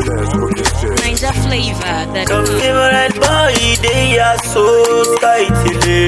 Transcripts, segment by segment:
Ninja flavor that Your favorite boy, they are so tight.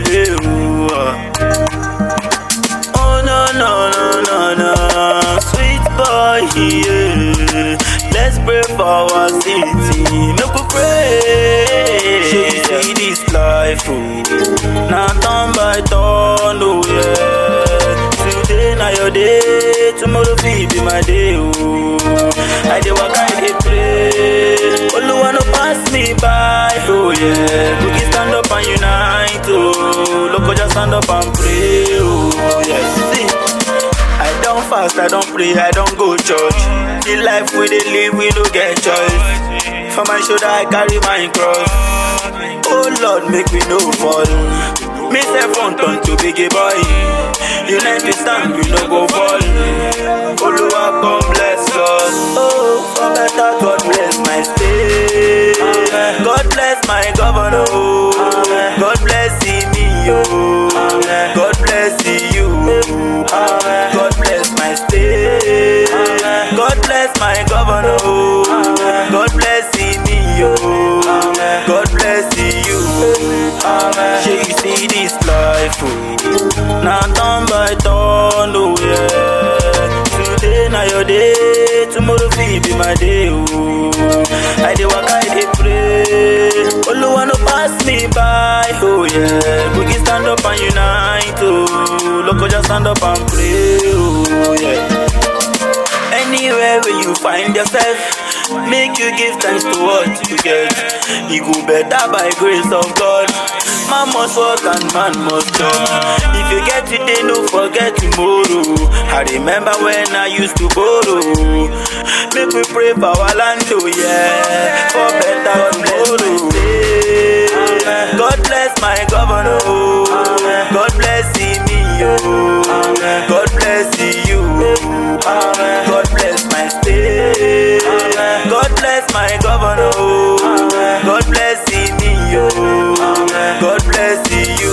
Oh no no no no no, sweet boy, yeah. Let's pray for our city. Make we pray. See this life, oh. Now turn by turn, oh yeah. Today na your day, tomorrow will be my day, oh. I dey work, I dey pray. Oluwa no pass me by, oh yeah. We can stand up and unite, oh. Loco just stand up and pray, oh yes. See, I don't fast, I don't pray, I don't go church. The life we dey live, we no get choice. For my shoulder, I carry my cross. Oh Lord, make me no fall. Me say front on to biggie boy. Unite we stand, we no go fall. Oluwa come bless us. Oh, for better, God bless my state. God bless my governor. God bless me, oh. God bless you. God bless my state. God bless my governor. God bless me, oh. God bless you. Shey you see this life, oh. Now turn by turn, oh yeah. Today na your day, tomorrow will be my day, oh. I dey work, I dey pray. Oluwa no pass me by, oh yeah. We can stand up and unite, oh. Loco just stand up and pray, oh yeah. Anywhere where you find yourself, make you give thanks to what you get. You go better by grace of God. Man must work and man must judge. If you get today, no forget tomorrow. I remember when I used to borrow. Make we pray for our land, oh yeah. For better tomorrow. God bless my governor. God bless me, oh. God bless you. God bless my state. God bless my governor. God bless me, oh. God bless you.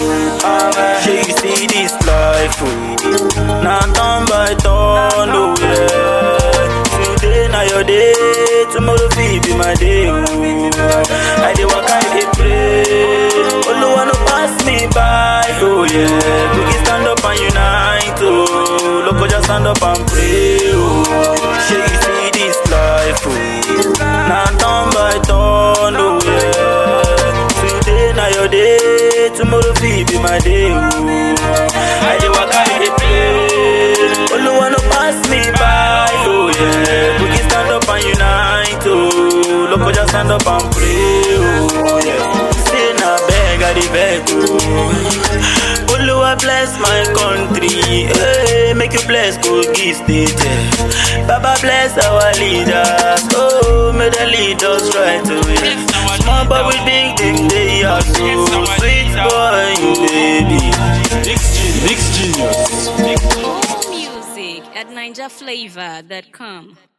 Shey you see this life, oh. Now turn by turn, oh yeah. Today na your day, tomorrow will be my day, oh. I dey work, I dey pray. Oluwa no pass me by, oh yeah. We can stand up and unite, oh. Loco just stand up and pray, oh. Shey you see this life, oh. Now turn by turn, oh yeah. Today na your day, tomorrow will be my day, oh. I dey work, I dey pray. Oluwa no pass me by, oh yeah. We can stand up and unite, oh. Loco just stand up and pray, oh yeah. Say na beg, I dey beg, oh. Oluwa bless my country, hey, make you bless Kogi State, yeah. Baba bless our leaders, oh, may the lead us right away. Small but with big things, they are so sweet boy, baby. Mix Genius. More music at ninjaflavor.com.